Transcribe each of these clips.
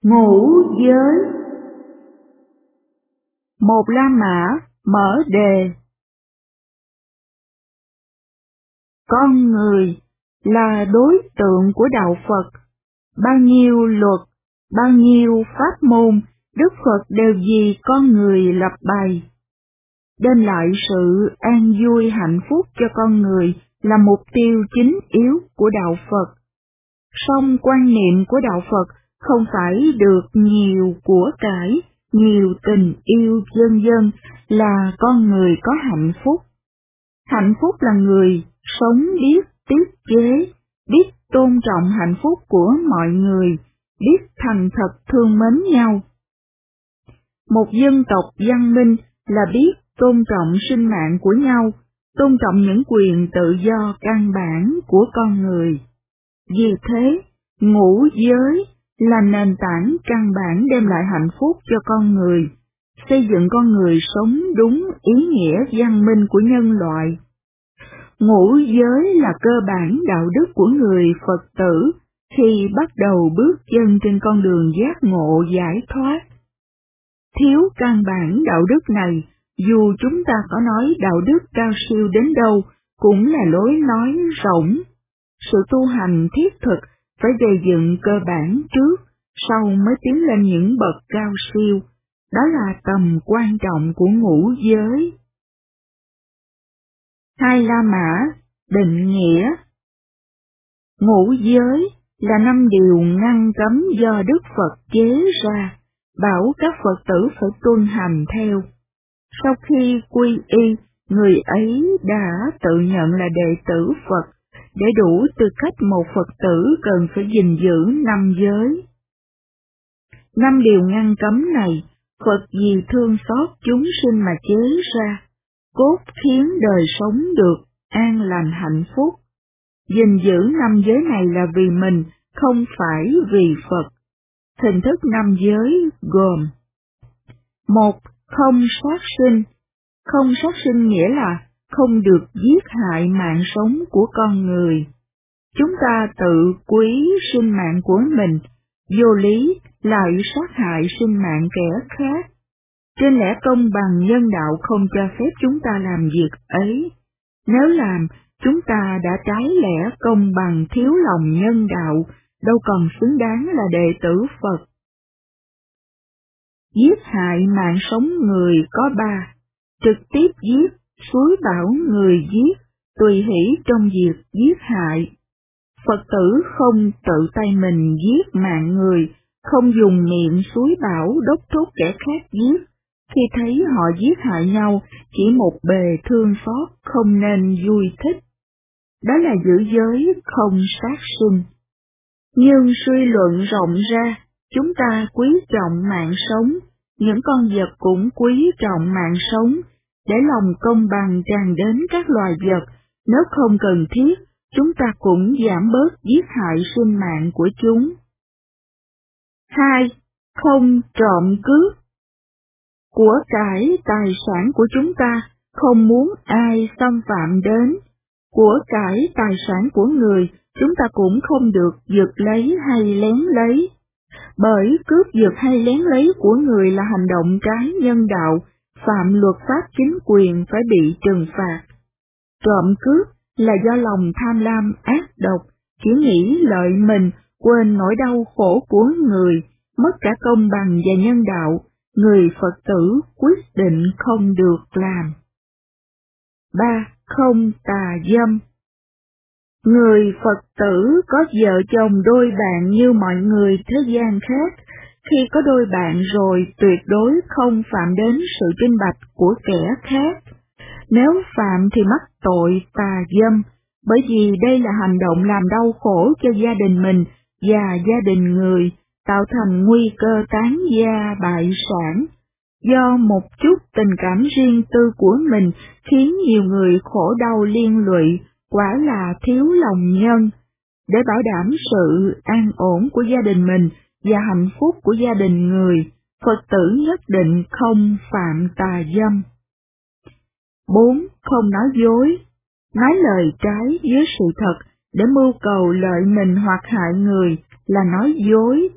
Ngũ giới. Một La Mã mở đề. Con người là đối tượng của đạo Phật. Bao nhiêu luật, bao nhiêu pháp môn, Đức Phật đều vì con người lập bày. Đem lại sự an vui hạnh phúc cho con người là mục tiêu chính yếu của đạo Phật. Song quan niệm của đạo Phật không phải được nhiều của cải, nhiều tình yêu vân vân là con người có hạnh phúc. Hạnh phúc là người sống biết tiết chế, biết tôn trọng hạnh phúc của mọi người, biết thành thật thương mến nhau. Một dân tộc văn minh là biết tôn trọng sinh mạng của nhau, tôn trọng những quyền tự do căn bản của con người. Vì thế, ngũ giới là nền tảng căn bản đem lại hạnh phúc cho con người, xây dựng con người sống đúng ý nghĩa văn minh của nhân loại. Ngũ giới là cơ bản đạo đức của người Phật tử khi bắt đầu bước chân trên con đường giác ngộ giải thoát. Thiếu căn bản đạo đức này, dù chúng ta có nói đạo đức cao siêu đến đâu, cũng là lối nói rỗng. Sự tu hành thiết thực phải gây dựng cơ bản trước, sau mới tiến lên những bậc cao siêu. Đó là tầm quan trọng của ngũ giới. Hai La Mã định nghĩa. Ngũ giới là 5 điều ngăn cấm do Đức Phật chế ra, bảo các Phật tử phải tuân hành theo. Sau khi quy y, người ấy đã tự nhận là đệ tử Phật. Để đủ tư cách một Phật tử cần phải gìn giữ 5 giới. 5 điều ngăn cấm này, Phật vì thương xót chúng sinh mà chế ra, cốt khiến đời sống được an lành hạnh phúc. Gìn giữ 5 giới này là vì mình, không phải vì Phật. Hình thức 5 giới gồm: 1. Không sát sinh. Không sát sinh nghĩa là không được giết hại mạng sống của con người. Chúng ta tự quý sinh mạng của mình, vô lý lại sát hại sinh mạng kẻ khác. Trên lẽ công bằng nhân đạo không cho phép chúng ta làm việc ấy. Nếu làm, chúng ta đã trái lẽ công bằng thiếu lòng nhân đạo, đâu còn xứng đáng là đệ tử Phật. Giết hại mạng sống người có 3. Trực tiếp giết, xúi bảo người giết, tùy hỷ trong việc giết hại. Phật tử không tự tay mình giết mạng người, không dùng miệng xúi bảo đốc thúc kẻ khác giết. Khi thấy họ giết hại nhau, chỉ một bề thương xót không nên vui thích. Đó là giữ giới không sát sinh. Nhưng suy luận rộng ra, chúng ta quý trọng mạng sống, những con vật cũng quý trọng mạng sống, để lòng công bằng tràn đến các loài vật. Nếu không cần thiết, chúng ta cũng giảm bớt giết hại sinh mạng của chúng. 2. Không trộm cướp. Của cải tài sản của chúng ta không muốn ai xâm phạm đến. Của cải tài sản của người chúng ta cũng không được giật lấy hay lén lấy. Bởi cướp giật hay lén lấy của người là hành động trái nhân đạo, phạm luật pháp chính quyền phải bị trừng phạt. Trộm cướp là do lòng tham lam ác độc, chỉ nghĩ lợi mình, quên nỗi đau khổ của người, mất cả công bằng và nhân đạo, người Phật tử quyết định không được làm. 3. Không tà dâm. Người Phật tử có vợ chồng đôi bạn như mọi người thế gian khác, khi có đôi bạn rồi tuyệt đối không phạm đến sự trinh bạch của kẻ khác. Nếu phạm thì mắc tội tà dâm, bởi vì đây là hành động làm đau khổ cho gia đình mình và gia đình người, tạo thành nguy cơ tán gia bại sản. Do một chút tình cảm riêng tư của mình khiến nhiều người khổ đau liên lụy, quả là thiếu lòng nhân. Để bảo đảm sự an ổn của gia đình mình và hạnh phúc của gia đình người, Phật tử nhất định không phạm tà dâm. 4. Không nói dối. Nói lời trái với sự thật để mưu cầu lợi mình hoặc hại người là nói dối.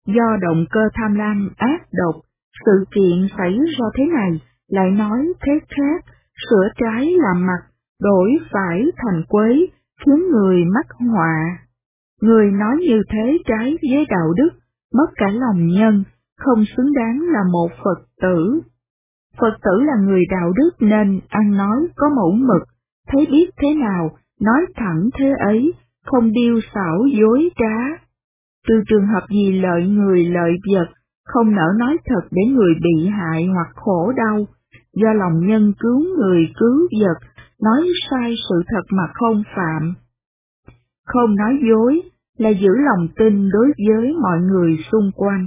Do động cơ tham lam ác độc, sự kiện xảy ra thế này, lại nói thế khác, sửa trái làm mặt, đổi phải thành quấy, khiến người mắc họa. Người nói như thế trái với đạo đức, mất cả lòng nhân, không xứng đáng là một Phật tử. Phật tử là người đạo đức nên ăn nói có mẫu mực, thấy biết thế nào, nói thẳng thế ấy, không điêu xảo dối trá. Trừ trường hợp gì lợi người lợi vật, không nỡ nói thật để người bị hại hoặc khổ đau, do lòng nhân cứu người cứu vật, nói sai sự thật mà không phạm. Không nói dối là giữ lòng tin đối với mọi người xung quanh.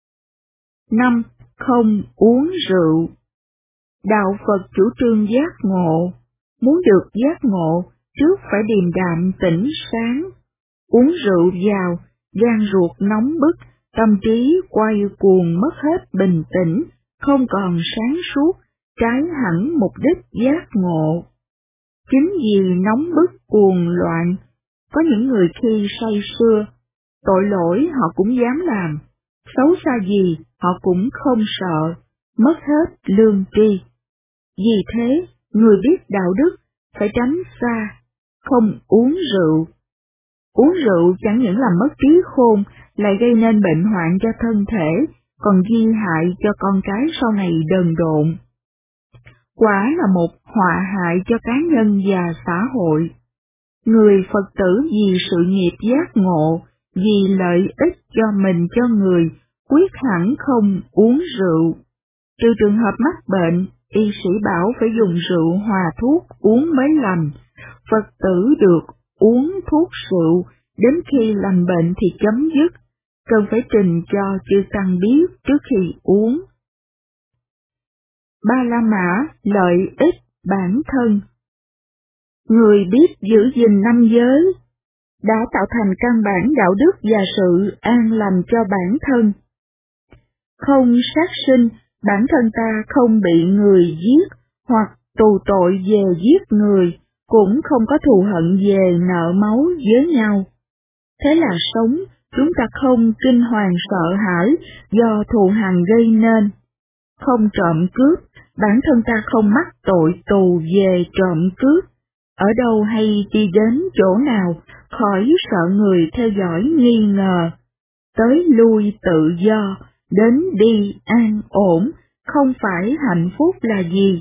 5. Không uống rượu. Đạo Phật chủ trương giác ngộ, muốn được giác ngộ, trước phải điềm đạm tỉnh sáng. Uống rượu vào, gan ruột nóng bức, tâm trí quay cuồng mất hết bình tĩnh, không còn sáng suốt, trái hẳn mục đích giác ngộ. Chính vì nóng bức cuồng loạn, có những người khi say sưa, tội lỗi họ cũng dám làm, xấu xa gì họ cũng không sợ, mất hết lương tri. Vì thế, người biết đạo đức phải tránh xa, không uống rượu. Uống rượu chẳng những làm mất trí khôn, lại gây nên bệnh hoạn cho thân thể, còn gây hại cho con cái sau này đần độn. Quả là một họa hại cho cá nhân và xã hội. Người Phật tử vì sự nghiệp giác ngộ, vì lợi ích cho mình cho người, quyết hẳn không uống rượu. Trừ trường hợp mắc bệnh, y sĩ bảo phải dùng rượu hòa thuốc uống mới lành, Phật tử được uống thuốc rượu, đến khi lành bệnh thì chấm dứt, cần phải trình cho chư tăng biết trước khi uống. Ba la mã lợi ích bản thân. Người biết giữ gìn năm giới, đã tạo thành căn bản đạo đức và sự an lành cho bản thân. Không sát sinh, bản thân ta không bị người giết, hoặc tù tội về giết người, cũng không có thù hận về nợ máu với nhau. Thế là sống, chúng ta không kinh hoàng sợ hãi do thù hằn gây nên. Không trộm cướp, bản thân ta không mắc tội tù về trộm cướp. Ở đâu hay đi đến chỗ nào, khỏi sợ người theo dõi nghi ngờ. Tới lui tự do, đến đi an ổn, không phải hạnh phúc là gì.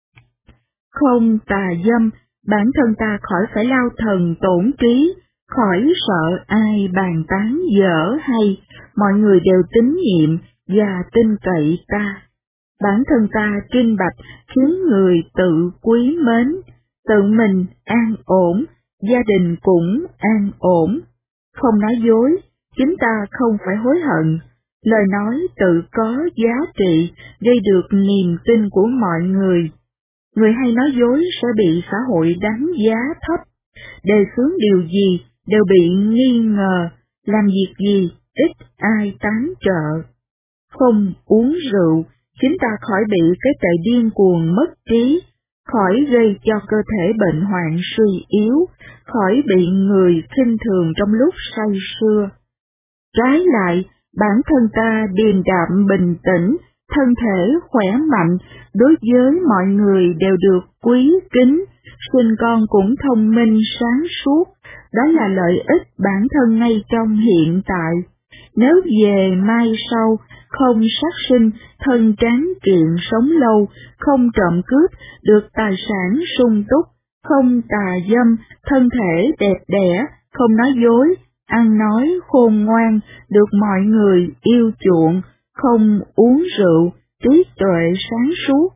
Không tà dâm, bản thân ta khỏi phải lao thần tổn trí, khỏi sợ ai bàn tán dở hay, mọi người đều tín nhiệm và tin cậy ta. Bản thân ta trinh bạch khiến người tự quý mến, tự mình an ổn, gia đình cũng an ổn. Không nói dối, chính ta không phải hối hận, lời nói tự có giá trị, gây được niềm tin của mọi người. Người hay nói dối sẽ bị xã hội đánh giá thấp, đề xướng điều gì đều bị nghi ngờ, làm việc gì ít ai tán trợ. Không uống rượu, chính ta khỏi bị cái tệ điên cuồng mất trí, khỏi gây cho cơ thể bệnh hoạn suy yếu, khỏi bị người khinh thường trong lúc say sưa. Trái lại, bản thân ta điềm đạm bình tĩnh, thân thể khỏe mạnh, đối với mọi người đều được quý kính, sinh con cũng thông minh sáng suốt, đó là lợi ích bản thân ngay trong hiện tại. Nếu về mai sau, không sát sinh, thân tráng kiện sống lâu, không trộm cướp, được tài sản sung túc, không tà dâm, thân thể đẹp đẽ, không nói dối, ăn nói khôn ngoan, được mọi người yêu chuộng, không uống rượu, trí tuệ sáng suốt.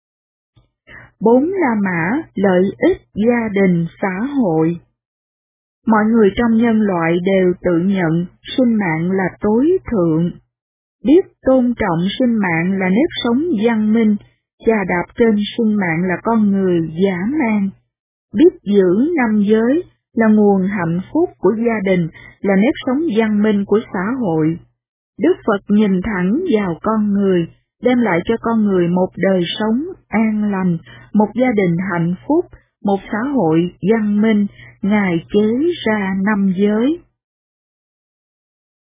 4 La Mã lợi ích gia đình xã hội. Mọi người trong nhân loại đều tự nhận sinh mạng là tối thượng. Biết tôn trọng sinh mạng là nếp sống văn minh, chà đạp trên sinh mạng là con người dã man. Biết giữ năm giới là nguồn hạnh phúc của gia đình, là nếp sống văn minh của xã hội. Đức Phật nhìn thẳng vào con người, đem lại cho con người một đời sống an lành, một gia đình hạnh phúc, một xã hội văn minh. Ngài chế ra năm giới.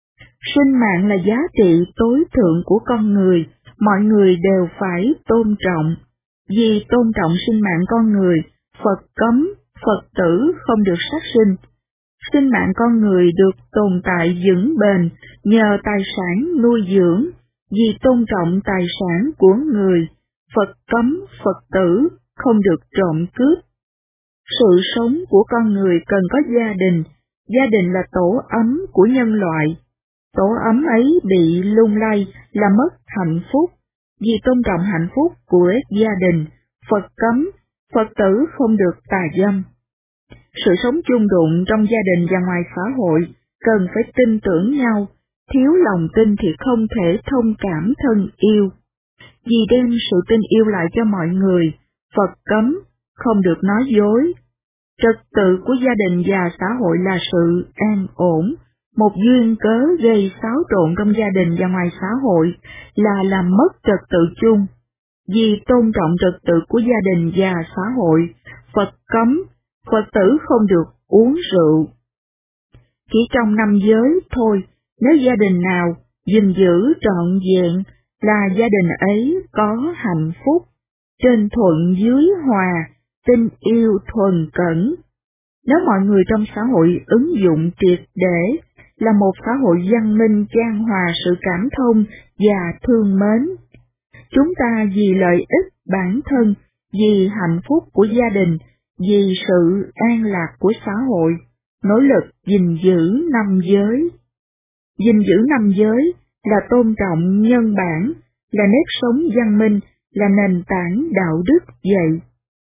Sinh mạng là giá trị tối thượng của con người, mọi người đều phải tôn trọng. Vì tôn trọng sinh mạng con người, Phật cấm Phật tử không được sát sinh. Sinh mạng con người được tồn tại vững bền nhờ tài sản nuôi dưỡng. Vì tôn trọng tài sản của người, Phật cấm Phật tử không được trộm cướp. Sự sống của con người cần có gia đình. Gia đình là tổ ấm của nhân loại. Tổ ấm ấy bị lung lay là mất hạnh phúc. Vì tôn trọng hạnh phúc của gia đình, Phật cấm Phật tử không được tà dâm. Sự sống chung đụng trong gia đình và ngoài xã hội cần phải tin tưởng nhau, thiếu lòng tin thì không thể thông cảm thân yêu. Vì đem sự tin yêu lại cho mọi người, Phật cấm không được nói dối. Trật tự của gia đình và xã hội là sự an ổn. Một duyên cớ gây xáo trộn trong gia đình và ngoài xã hội là làm mất trật tự chung. Vì tôn trọng trật tự của gia đình và xã hội, Phật cấm Phật tử không được uống rượu. Chỉ trong 5 giới thôi, nếu gia đình nào gìn giữ trọn vẹn là gia đình ấy có hạnh phúc, trên thuận dưới hòa, tình yêu thuần cẩn. Nếu mọi người trong xã hội ứng dụng triệt để là một xã hội văn minh chan hòa sự cảm thông và thương mến, chúng ta vì lợi ích bản thân, vì hạnh phúc của gia đình, vì sự an lạc của xã hội, nỗ lực gìn giữ 5 giới. Gìn giữ 5 giới là tôn trọng nhân bản, là nếp sống văn minh, là nền tảng đạo đức vậy.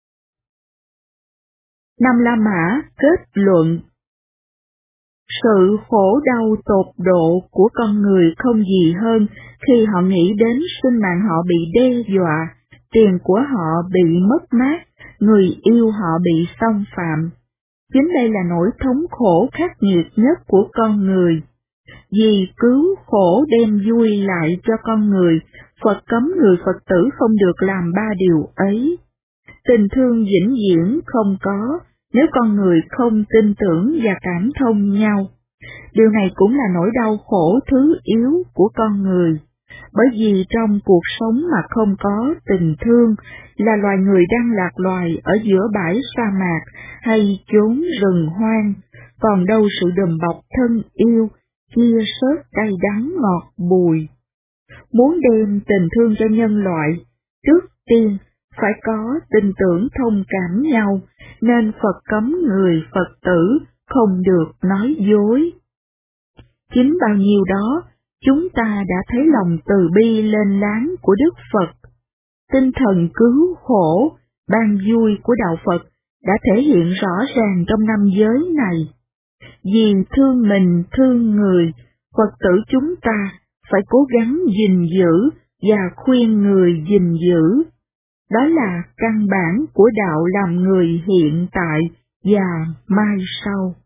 Năm La Mã kết luận: sự khổ đau tột độ của con người không gì hơn khi họ nghĩ đến sinh mạng họ bị đe dọa, tiền của họ bị mất mát, người yêu họ bị xâm phạm. Chính đây là nỗi thống khổ khắc nghiệt nhất của con người. Vì cứu khổ đem vui lại cho con người, Phật cấm người Phật tử không được làm 3 điều ấy. Tình thương vĩnh viễn không có nếu con người không tin tưởng và cảm thông nhau. Điều này cũng là nỗi đau khổ thứ yếu của con người. Bởi vì trong cuộc sống mà không có tình thương là loài người đang lạc loài ở giữa bãi sa mạc hay chốn rừng hoang, còn đâu sự đùm bọc thân yêu, chia sớt cay đắng ngọt bùi. Muốn đem tình thương cho nhân loại, trước tiên phải có tin tưởng thông cảm nhau, nên Phật cấm người Phật tử không được nói dối. Chính bao nhiêu đó, chúng ta đã thấy lòng từ bi lên láng của Đức Phật. Tinh thần cứu khổ, ban vui của Đạo Phật đã thể hiện rõ ràng trong 5 giới này. Vì thương mình thương người, Phật tử chúng ta phải cố gắng gìn giữ và khuyên người gìn giữ. Đó là căn bản của đạo làm người hiện tại và mai sau.